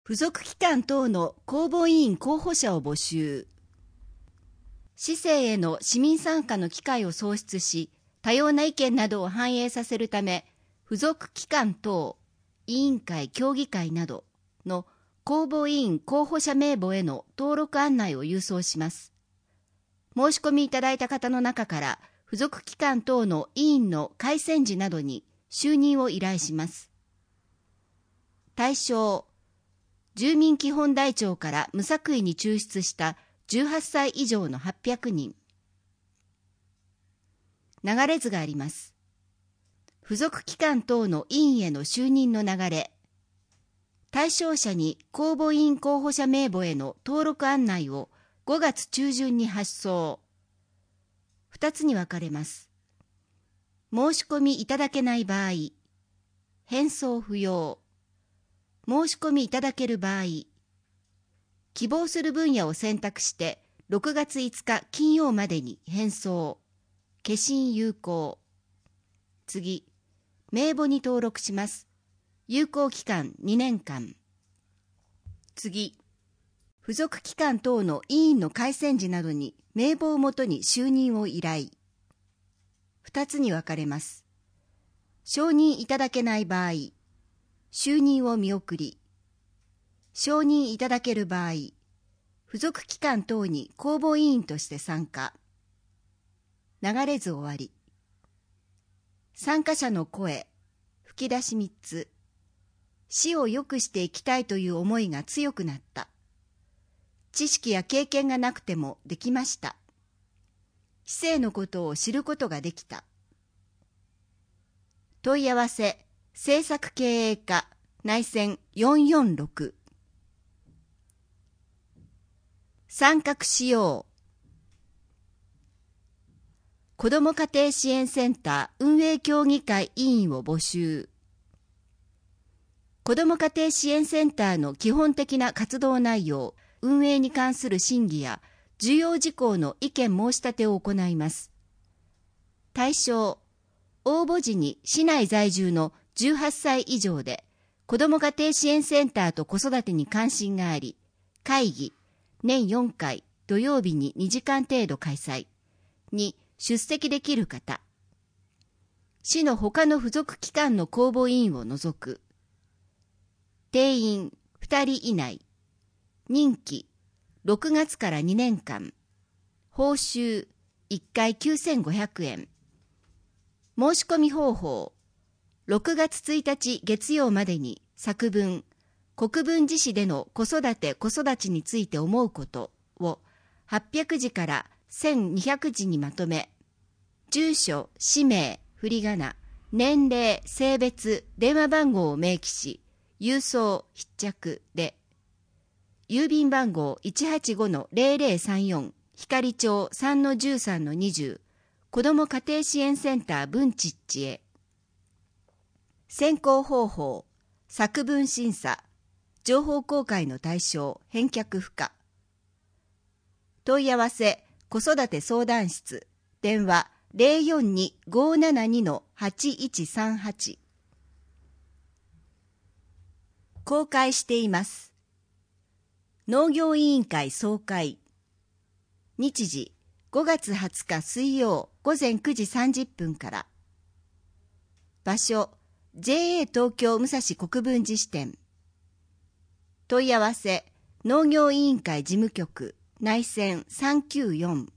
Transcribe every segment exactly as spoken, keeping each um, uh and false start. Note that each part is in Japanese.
付属機関等の公募委員候補者を募集。市政への市民参加の機会を創出し、多様な意見などを反映させるため、付属機関等、委員会、協議会などの公募委員候補者名簿への登録案内を郵送します。申し込みいただいた方の中から、付属機関等の委員の改選時などに就任を依頼します。対象、住民基本台帳から無作為に抽出したじゅうはっさい以上のはっぴゃくにん。流れ図があります。付属機関等の委員への就任の流れ。対象者に公募委員候補者名簿への登録案内をごがつ中旬に発送。ふたつに分かれます。申し込みいただけない場合、返送不要。申し込みいただける場合、希望する分野を選択してろくがついつか金曜までに返送。消印有効。次、名簿に登録します。有効期間にねんかん。次、付属機関等の委員の改選時などに名簿をもとに就任を依頼。ふたつに分かれます。承認いただけない場合、就任を見送り、承認いただける場合、付属機関等に公募委員として参加。流れ図終わり。参加者の声、吹き出しみっつ。市を良くしていきたいという思いが強くなった。知識や経験がなくてもできました。市政のことを知ることができた。問い合わせ、政策経営課、内線よんよんろく。参画しよう。子ども家庭支援センター運営協議会委員を募集。子ども家庭支援センターの基本的な活動内容、運営に関する審議や重要事項の意見申し立てを行います。対象、応募時に市内在住のじゅうはっさい以上で、子ども家庭支援センターと子育てに関心があり、会議、年よんかい、土曜日ににじかん程度開催に出席できる方。市の他の付属機関の公募委員を除く。定員ふたり以内。任期ろくがつからにねんかん。報酬いっかいきゅうせんごひゃくえん。申し込み方法。ろくがつついたち月曜までに作文、国分寺市での子育て子育ちについて思うことをはっぴゃくじからせんにひゃくじにまとめ、住所、氏名、振り仮名、年齢、性別、電話番号を明記し、郵送必着で、郵便番号 いちはちごのゼロゼロさんよん 光町 さんのじゅうさんのにじゅう 子ども家庭支援センター文ちっちへ。選考方法、作文審査、情報公開の対象、返却不可。問い合わせ、子育て相談室、電話 ゼロよんに ごーななに はちいちさんはち。公開しています。農業委員会総会。日時、ごがつはつか水曜午前くじさんじゅっぷんから。場所、ジェーエー 東京武蔵国分寺支店。問い合わせ、農業委員会事務局、内線さんきゅうよん。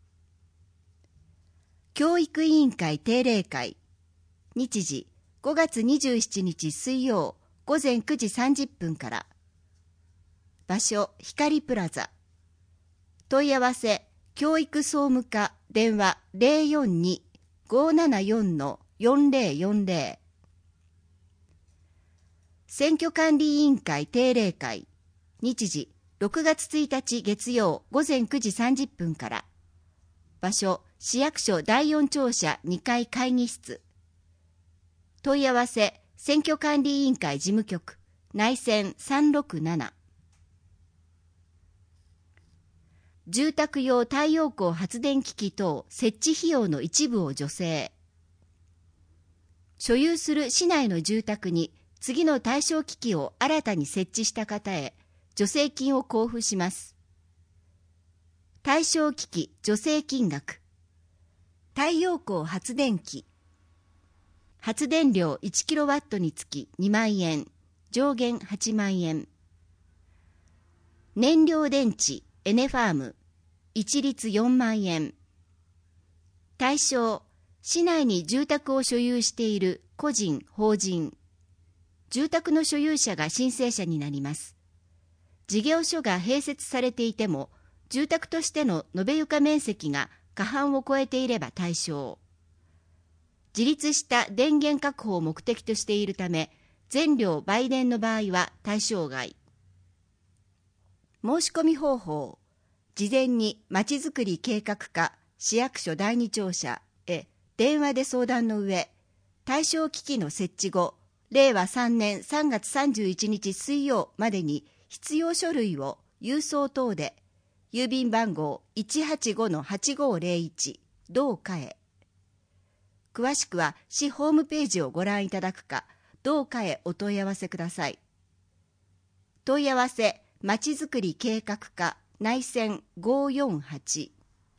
教育委員会定例会。日時、ごがつにじゅうしちにち水曜午前くじさんじゅっぷんから。場所、光プラザ。問い合わせ、教育総務課、電話 ゼロよんに ごーななよん よんゼロよんゼロ。選挙管理委員会定例会。日時、ろくがつついたち月曜午前くじさんじゅっぷんから。場所、市役所だいよん庁舎にかい会議室。問い合わせ、選挙管理委員会事務局、内線さんろくなな。住宅用太陽光発電機器等設置費用の一部を助成。所有する市内の住宅に次の対象機器を新たに設置した方へ助成金を交付します。対象機器助成金額。太陽光発電機。発電量いちキロワットにつきにまんえん、上限はちまんえん。燃料電池エネファーム、一律よんまんえん。対象、市内に住宅を所有している個人・法人。住宅の所有者が申請者になります。事業所が併設されていても、住宅としての延べ床面積が過半を超えていれば対象。自立した電源確保を目的としているため、全量売電の場合は対象外。申し込み方法。事前にまちづくり計画課市役所だいに庁舎へ電話で相談の上、対象機器の設置後、れいわさんねんさんがつさんじゅういちにち水曜までに必要書類を郵送等で、郵便番号 いちはちごのはちごーぜろいち 同課へ。詳しくは市ホームページをご覧いただくか、同課へお問い合わせください。問い合わせ、まちづくり計画課内線ごーよんはち。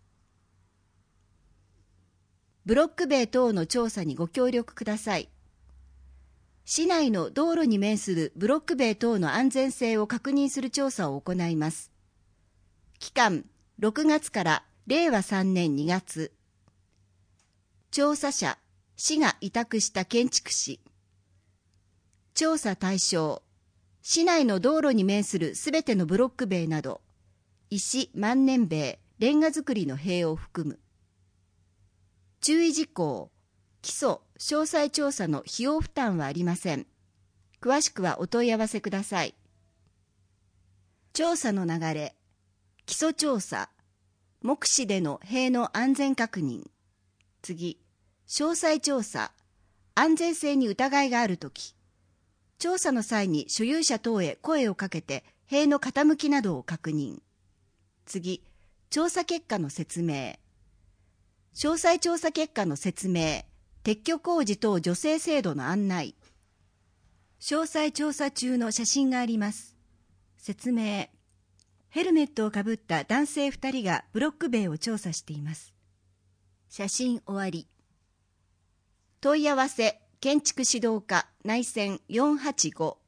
ブロック塀等の調査にご協力ください。市内の道路に面するブロック塀等の安全性を確認する調査を行います。期間、ろくがつかられいわさんねんにがつ。調査者、市が委託した建築士。調査対象、市内の道路に面するすべてのブロック塀など、石万年塀、レンガ造りの塀を含む。注意事項、基礎、詳細調査の費用負担はありません。詳しくはお問い合わせください。調査の流れ。基礎調査、目視での塀の安全確認。次、詳細調査、安全性に疑いがあるとき。調査の際に所有者等へ声をかけて塀の傾きなどを確認。次、調査結果の説明。詳細調査結果の説明、撤去工事等助成制度の案内。詳細調査中の写真があります。説明。ヘルメットをかぶった男性ふたりがブロック塀を調査しています。写真終わり。問い合わせ、建築指導課内線よんはちご。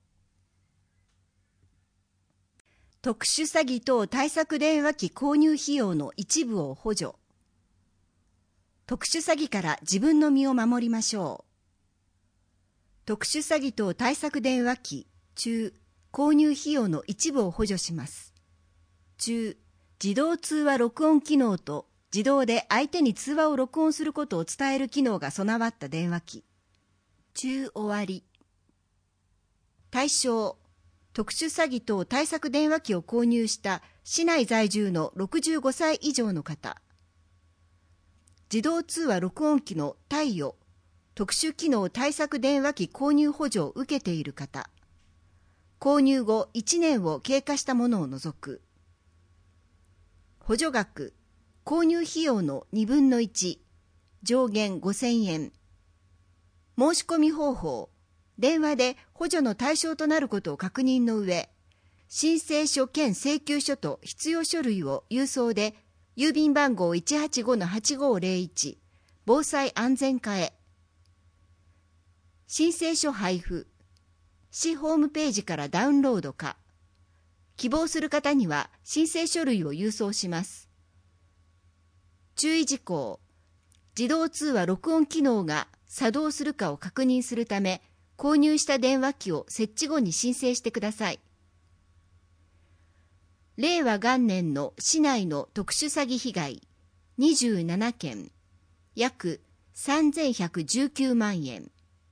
特殊詐欺等対策電話機購入費用の一部を補助。特殊詐欺から自分の身を守りましょう。特殊詐欺等対策電話機中、購入費用の一部を補助します。中、自動通話録音機能と自動で相手に通話を録音することを伝える機能が備わった電話機。中終わり。対象、特殊詐欺等対策電話機を購入した市内在住のろくじゅうごさい以上の方。自動通話録音機の貸与、特殊機能対策電話機購入補助を受けている方。購入後いちねんを経過したものを除く。補助額、購入費用のにぶんのいち、上限ごせんえん。申し込み方法、電話で補助の対象となることを確認の上、申請書兼請求書と必要書類を郵送で、郵便番号 いちはちごのはちごーぜろいち、防災安全課へ。申請書配布、市ホームページからダウンロードか。希望する方には申請書類を郵送します。注意事項、自動通話録音機能が作動するかを確認するため、購入した電話機を設置後に申請してください。令和元年の市内の特殊詐欺被害にじゅうななけん、約さんぜんひゃくじゅうきゅうまんえん。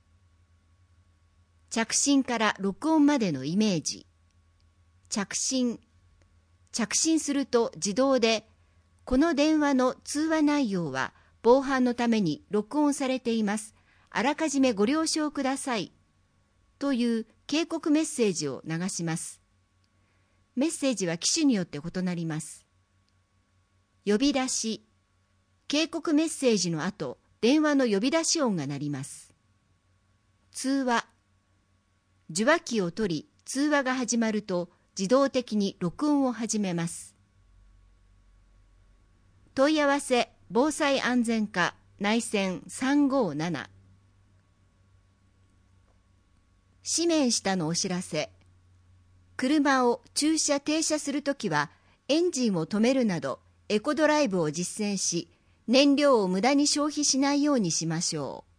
着信から録音までのイメージ。着信。着信すると自動で、この電話の通話内容は防犯のために録音されています。あらかじめご了承ください。という警告メッセージを流します。メッセージは機種によって異なります。呼び出し。警告メッセージの後、電話の呼び出し音が鳴ります。通話。 受話器を取り、通話が始まると自動的に録音を始めます。問い合わせ防災安全課内線さんごーなな。紙面下のお知らせ。車を駐車停車するときはエンジンを止めるなどエコドライブを実践し、燃料を無駄に消費しないようにしましょう。